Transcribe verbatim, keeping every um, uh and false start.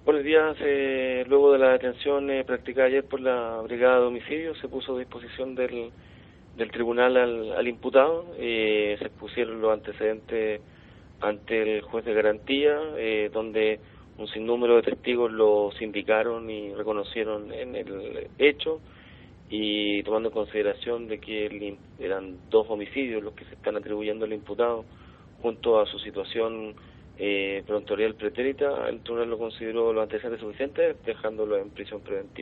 Buenos días. Eh, luego de la detención eh, practicada ayer por la Brigada de Homicidios, se puso a disposición del, del tribunal al, al imputado. Eh, se expusieron los antecedentes ante el juez de garantía, eh, donde un sinnúmero de testigos lo sindicaron y reconocieron en el hecho, y tomando en consideración de que el, eran dos homicidios los que se están atribuyendo al imputado, junto a su situación eh, prontorial pretérita, el tribunal lo consideró los antecedentes suficientes, dejándolo en prisión preventiva.